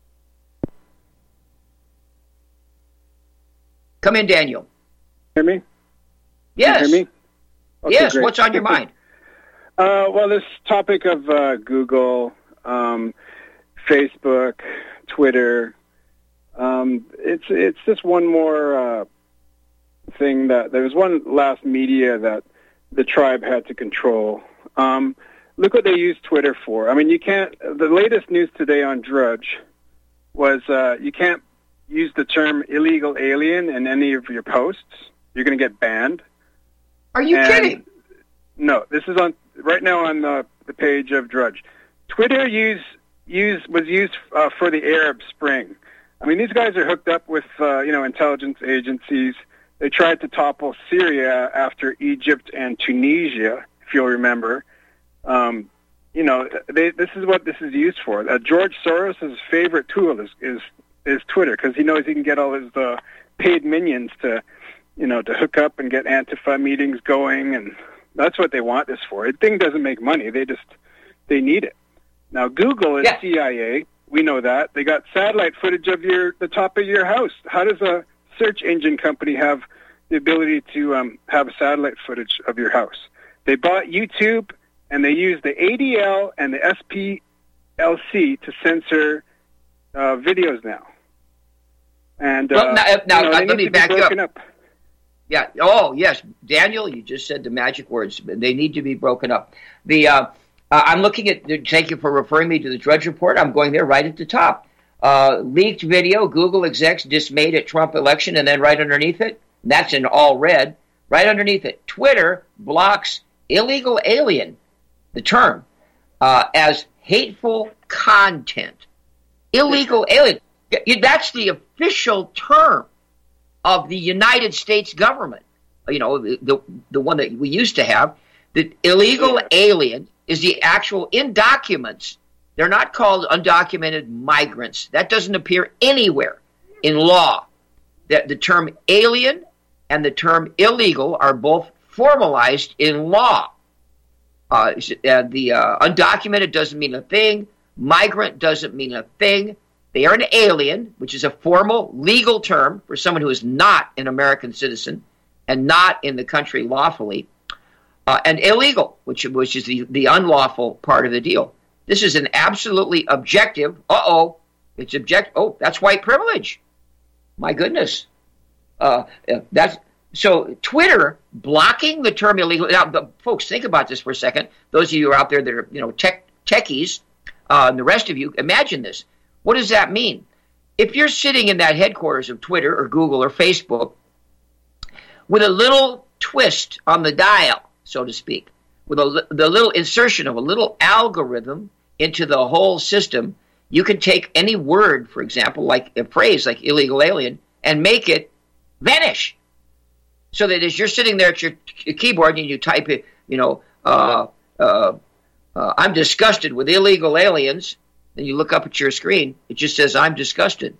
S2: Come in, Daniel.
S14: Hear me?
S2: Yes.
S14: Can you hear me? Okay,
S2: yes,
S14: great.
S2: What's on your mind?
S14: Uh, well, this topic of uh, Google, um, Facebook, Twitter, um, it's it's just one more uh, thing that there was one last media that the tribe had to control. Um, look what they used Twitter for. I mean, you can't. The latest news today on Drudge was uh, you can't use the term illegal alien in any of your posts. You're going to get banned.
S2: Are you
S14: and
S2: kidding?
S14: No, this is on right now on the, the page of Drudge. Twitter use, use, was used uh, for the Arab Spring. I mean, these guys are hooked up with uh, you know intelligence agencies. They tried to topple Syria after Egypt and Tunisia, if you'll remember. Um, you know, they, this is what this is used for. Uh, George Soros' favorite tool is is, is Twitter because he knows he can get all his uh, paid minions to, you know, to hook up and get Antifa meetings going, and that's what they want this for. The thing doesn't make money; they just they need it. Now, Google is yeah. C I A. We know that. They got satellite footage of your the top of your house. How does a search engine company have the ability to um, have satellite footage of your house? They bought YouTube, and they use the A D L and the S P L C to censor uh, videos now. And uh,
S2: well, now, now
S14: you know,
S2: let me back up.
S14: up.
S2: Yeah. Oh, yes, Daniel, you just said the magic words. They need to be broken up. The uh, uh, I'm looking at. Thank you for referring me to the Drudge Report. I'm going there right at the top. Uh, leaked video. Google execs dismayed at Trump election, and then right underneath it, that's in all red. Right underneath it, Twitter blocks illegal alien, the term, uh, as hateful content. Illegal alien. That's the official term of the United States government. You know, the, the the one that we used to have. The illegal alien is the actual, in documents, they're not called undocumented migrants. That doesn't appear anywhere in law. The, the term alien and the term illegal are both formalized in law. Uh, uh, the uh, undocumented doesn't mean a thing. Migrant doesn't mean a thing. They are an alien, which is a formal legal term for someone who is not an American citizen and not in the country lawfully, uh, and illegal, which, which is the, the unlawful part of the deal. This is an absolutely objective, uh-oh, it's object. Oh, that's white privilege. My goodness. Uh, that's so Twitter blocking the term illegal. Now, the, folks, think about this for a second. Those of you who are out there that are, you know, tech techies, uh, and the rest of you, imagine this. What does that mean? If you're sitting in that headquarters of Twitter or Google or Facebook with a little twist on the dial, so to speak, with a, the little insertion of a little algorithm into the whole system, you can take any word, for example, like a phrase like illegal alien, and make it vanish. So that as you're sitting there at your keyboard and you type it, you know, uh, uh, uh, I'm disgusted with illegal aliens, and you look up at your screen, it just says, I'm disgusted.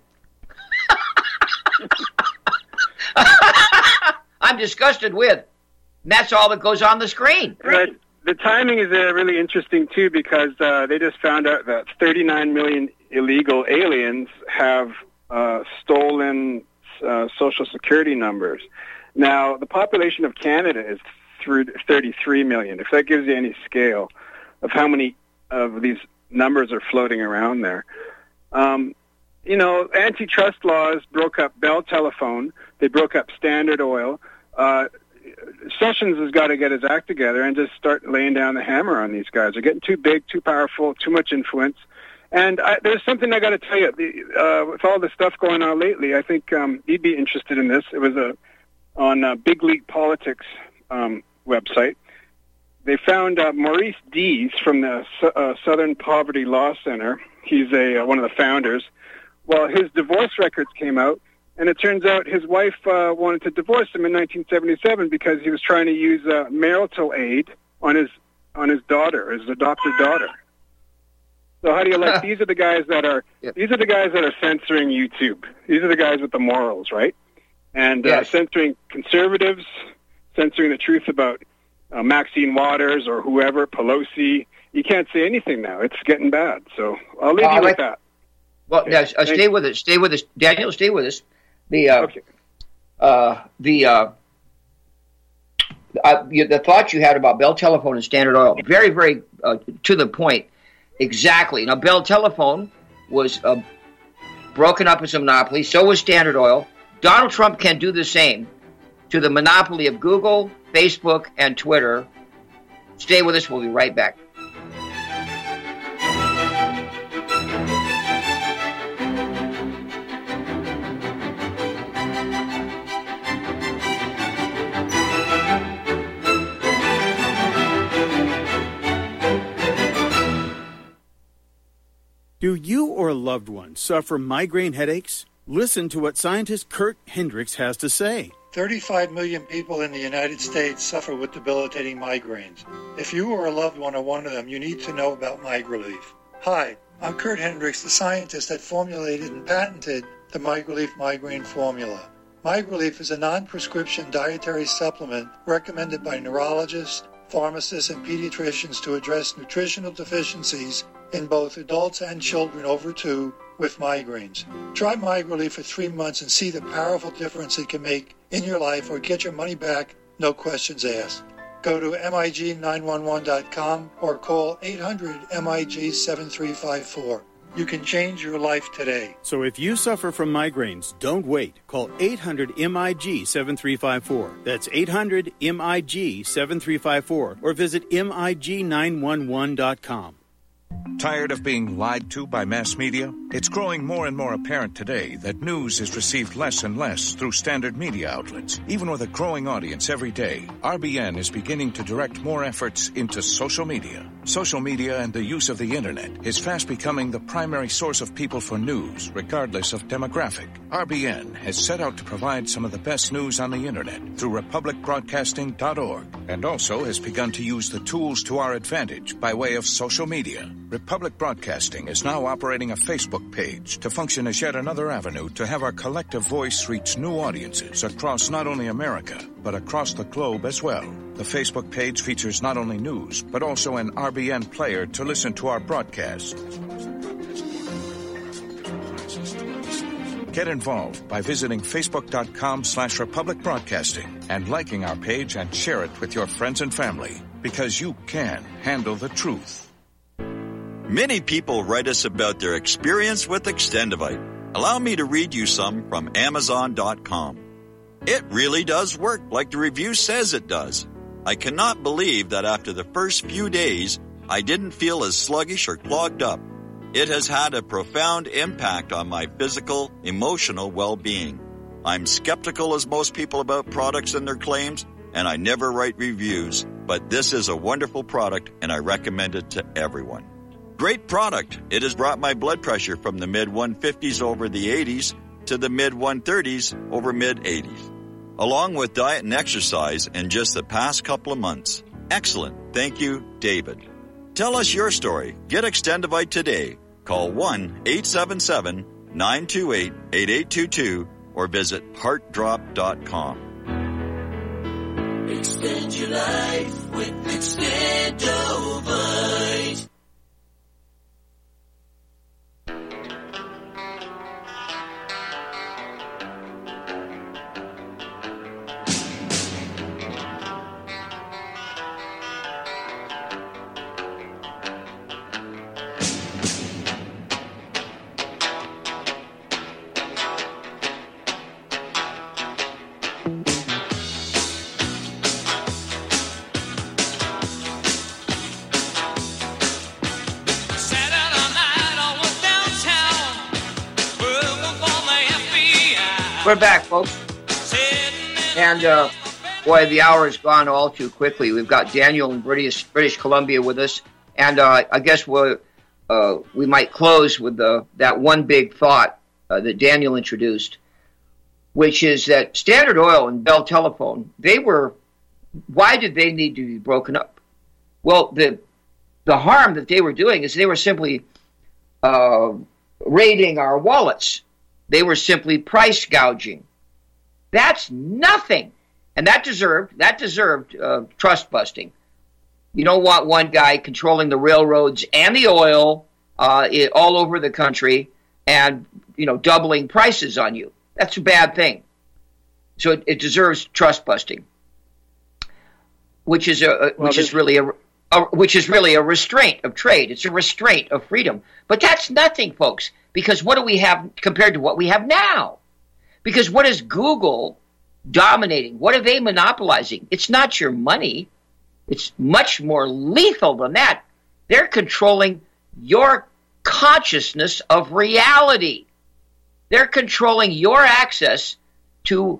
S2: I'm disgusted with. And that's all that goes on the screen.
S14: Right. The timing is uh, really interesting, too, because uh, they just found out that thirty-nine million illegal aliens have uh, stolen uh, Social Security numbers. Now, the population of Canada is through thirty-three million, if that gives you any scale of how many of these numbers are floating around there. Um, you know, antitrust laws broke up Bell Telephone. They broke up Standard Oil. Uh, Sessions has got to get his act together and just start laying down the hammer on these guys. They're getting too big, too powerful, too much influence. And I, there's something I got to tell you. The, uh, with all the stuff going on lately, I think um, you'd be interested in this. It was a on uh, Big League Politics um, website. They found uh, Maurice Dees from the uh, Southern Poverty Law Center. He's a uh, one of the founders. Well, his divorce records came out. And it turns out his wife uh, wanted to divorce him in nineteen seventy-seven because he was trying to use uh, marital aid on his on his daughter, his adopted daughter. So how do you like? These are the guys that are yep. these are the guys that are censoring YouTube. These are the guys with the morals, right? And
S2: yes.
S14: uh, censoring conservatives, censoring the truth about uh, Maxine Waters or whoever, Pelosi. You can't say anything now. It's getting bad. So I'll leave uh, you with like, that.
S2: Well, okay. now, uh, stay with us. Stay with us, Daniel. Stay with us. The uh,
S14: okay.
S2: uh, the uh, uh, the thought you had about Bell Telephone and Standard Oil, very, very uh, to the point. Exactly. Now, Bell Telephone was uh, broken up as a monopoly. So was Standard Oil. Donald Trump can do the same to the monopoly of Google, Facebook, and Twitter. Stay with us. We'll be right back.
S15: Do you or a loved one suffer migraine headaches? Listen to what scientist Kurt Hendricks has to say.
S16: thirty-five million people in the United States suffer with debilitating migraines. If you or a loved one are one of them, you need to know about MigraLief. Hi, I'm Kurt Hendricks, the scientist that formulated and patented the MigraLief migraine formula. MigraLief is a non-prescription dietary supplement recommended by neurologists, pharmacists, and pediatricians to address nutritional deficiencies in both adults and children over two with migraines. Try MigraLief for three months and see the powerful difference it can make in your life, or get your money back, no questions asked. Go to M I G nine one one dot com or call eight hundred M I G seven three five four. You can change your life today.
S15: So if you suffer from migraines, don't wait. Call eight hundred M I G seven three five four. That's eight hundred M I G seven three five four, or visit M I G nine one one dot com.
S17: Tired of being lied to by mass media? It's growing more and more apparent today that news is received less and less through standard media outlets. Even with a growing audience every day, R B N is beginning to direct more efforts into social media. Social media and the use of the internet is fast becoming the primary source of people for news, regardless of demographic. R B N has set out to provide some of the best news on the internet through republic broadcasting dot org, and also has begun to use the tools to our advantage by way of social media. Republic Broadcasting is now operating a Facebook page to function as yet another avenue to have our collective voice reach new audiences across not only America, but across the globe as well. The Facebook page features not only news, but also an R B N player to listen to our broadcast. Get involved by visiting facebook.com slash Republic Broadcasting and liking our page and share it with your friends and family, because you can handle the truth.
S9: Many people write us about their experience with Extendivite. Allow me to read you some from Amazon dot com. It really does work like the review says it does. I cannot believe that after the first few days, I didn't feel as sluggish or clogged up. It has had a profound impact on my physical, emotional well-being. I'm skeptical as most people about products and their claims, and I never write reviews, but this is a wonderful product and I recommend it to everyone. Great product. It has brought my blood pressure from the mid one fifties over the eighties to the mid one thirties over mid eighties. Along with diet and exercise in just the past couple of months. Excellent. Thank you, David. Tell us your story. Get Extendivite today. Call one eight seven seven, nine two eight, eight eight two two or visit heart drop dot com.
S6: Extend your life with Extendivite.
S2: We're back, folks. And, uh, boy, the hour has gone all too quickly. We've got Daniel in British British Columbia with us. And uh, I guess we'll, uh, we might close with the, that one big thought uh, that Daniel introduced. which is that Standard Oil and Bell Telephone, they were, why did they need to be broken up? Well, the the harm that they were doing is they were simply uh, raiding our wallets. They were simply price gouging. That's nothing. And that deserved, that deserved uh, trust busting. You don't want one guy controlling the railroads and the oil uh, it, all over the country and, you know, doubling prices on you. That's a bad thing. So it, it deserves trust busting, which is a, a
S14: well,
S2: which is really a, a which is really a restraint of trade. It's a restraint of freedom. But that's nothing, folks, because what do we have compared to what we have now? Because what is Google dominating? What are they monopolizing? It's not your money. It's much more lethal than that. They're controlling your consciousness of reality. They're controlling your access to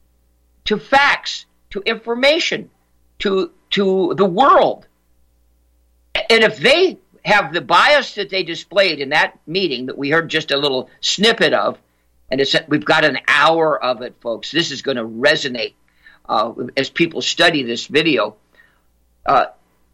S2: to facts, to information, to to the world. And if they have the bias that they displayed in that meeting that we heard just a little snippet of, and it's, we've got an hour of it, folks. This is going to resonate uh, as people study this video. Uh,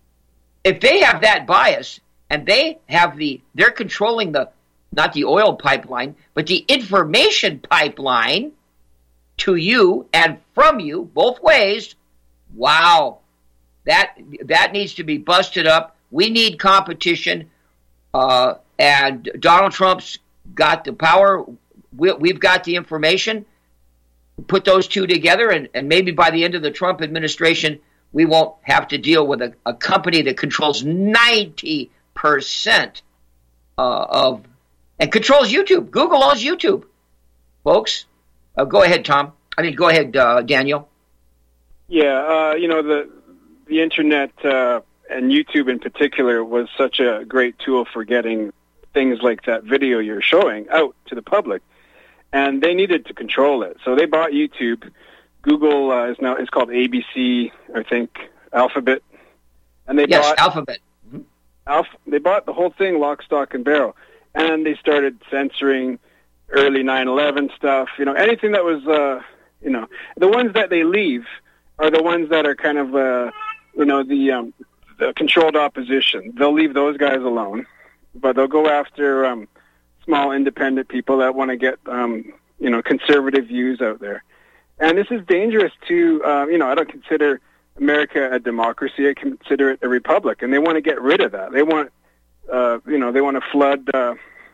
S2: if they have that bias and they have the, they're controlling the, not the oil pipeline, but the information pipeline to you and from you, both ways, wow, that that needs to be busted up. We need competition, uh, and Donald Trump's got the power. We, we've got the information. Put those two together, and, and maybe by the end of the Trump administration, we won't have to deal with a, a company that controls ninety percent uh, of, and controls YouTube. Google owns YouTube, folks. Uh, go ahead, Tom. I mean, go ahead, uh, Daniel.
S14: Yeah, uh, you know, the the internet uh, and YouTube in particular was such a great tool for getting things like that video you're showing out to the public, and they needed to control it. So they bought YouTube. Google uh, is now it's called A B C, I think, Alphabet, and they
S2: yes,
S14: bought
S2: Alphabet. Mm-hmm.
S14: Alpha, they bought the whole thing, lock, stock, and barrel, and they started censoring early nine eleven stuff. You know, anything that was, uh, you know, the ones that they leave are the ones that are kind of, uh, you know, the, um, the controlled opposition. They'll leave those guys alone, but they'll go after um, small independent people that want to get, um, you know, conservative views out there. And this is dangerous to, uh, you know, I don't consider America a democracy. I consider it a republic, and they want to get rid of that. They want, uh, you know, they want to flood, uh,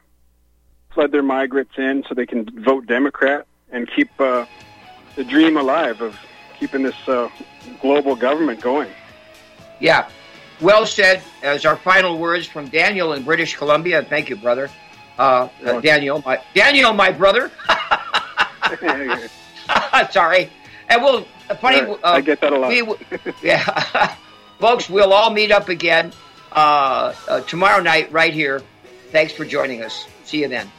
S14: flood their migrants in so they can vote Democrat and keep uh, the dream alive of keeping this uh, global government going.
S2: Yeah, well said. As our final words from Daniel in British Columbia. Thank you, brother. Uh, uh, Daniel, my Daniel, my brother. Sorry. And we'll, funny, uh,
S14: I get that a lot.
S2: We, yeah. Folks, we'll all meet up again uh, uh, tomorrow night right here. Thanks for joining us. See you then.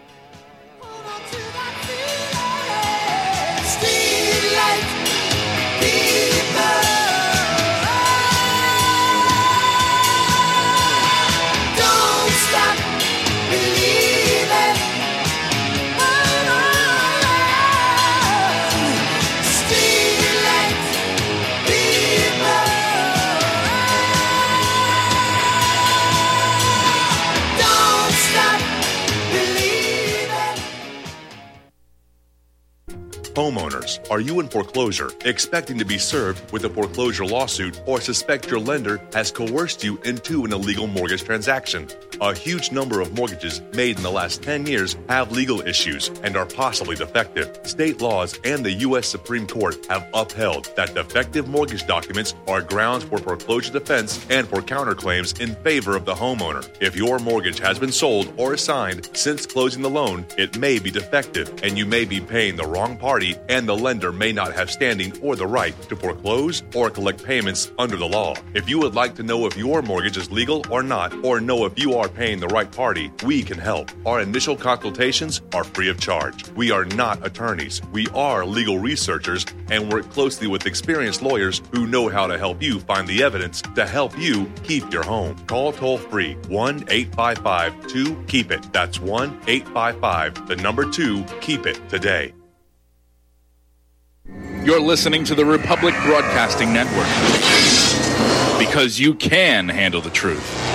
S18: Homeowners, are you in foreclosure, expecting to be served with a foreclosure lawsuit, or suspect your lender has coerced you into an illegal mortgage transaction? A huge number of mortgages made in the last ten years have legal issues and are possibly defective. State laws and the U S Supreme Court have upheld that defective mortgage documents are grounds for foreclosure defense and for counterclaims in favor of the homeowner. If your mortgage has been sold or assigned since closing the loan, it may be defective and you may be paying the wrong party, and the lender may not have standing or the right to foreclose or collect payments under the law. If you would like to know if your mortgage is legal or not, or know if you are paying the right party, we can help. Our initial consultations are free of charge. We are not attorneys. We are legal researchers and work closely with experienced lawyers who know how to help you find the evidence to help you keep your home. Call toll-free one eight five five two keep it. That's one eight five five, the number two, keep it today.
S19: You're listening to the Republic Broadcasting Network. Because you can handle the truth.